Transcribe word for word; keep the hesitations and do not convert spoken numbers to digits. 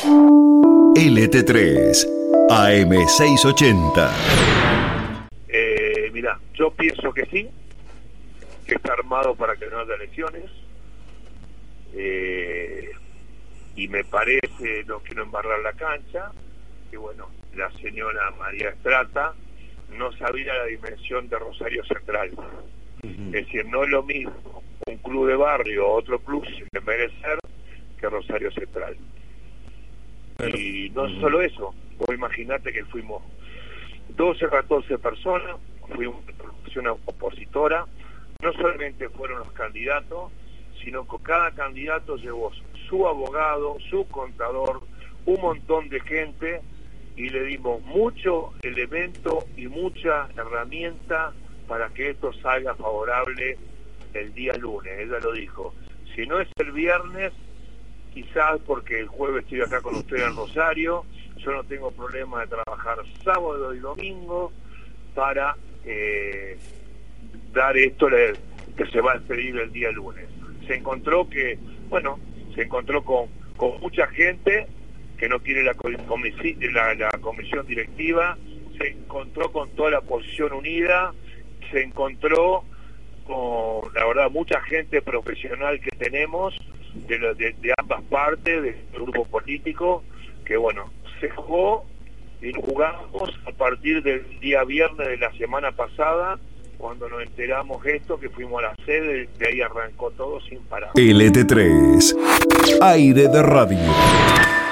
L T tres, A M seiscientos ochenta. Eh, mira, yo pienso que sí, que está armado para que no haya elecciones. Eh, y me parece, no quiero embarrar la cancha, que bueno, la señora María Estrata no sabía la dimensión de Rosario Central. Uh-huh. Es decir, no es lo mismo un club de barrio o otro club sin merecer que Rosario Central. Pero, y no uh-huh. solo eso, vos imaginate que fuimos doce a catorce personas, fuimos una opositora, no solamente fueron los candidatos, sino que cada candidato llevó su abogado, su contador, un montón de gente, y le dimos mucho elemento y mucha herramienta para que esto salga favorable el día lunes. Ella lo dijo, si no es el viernes, quizás porque el jueves estoy acá con usted en Rosario, yo no tengo problema de trabajar sábado y domingo para eh, dar esto que se va a expedir el día lunes. Se encontró que, bueno, se encontró con, con mucha gente que no quiere la, comisi, la, la comisión directiva, se encontró con toda la oposición unida, se encontró con, la verdad, mucha gente profesional que tenemos de, de, de ambas partes del grupo político, que bueno, se jugó y jugamos a partir del día viernes de la semana pasada, cuando nos enteramos esto, que fuimos a la sede, de ahí arrancó todo sin parar. L T tres, Aire de Radio.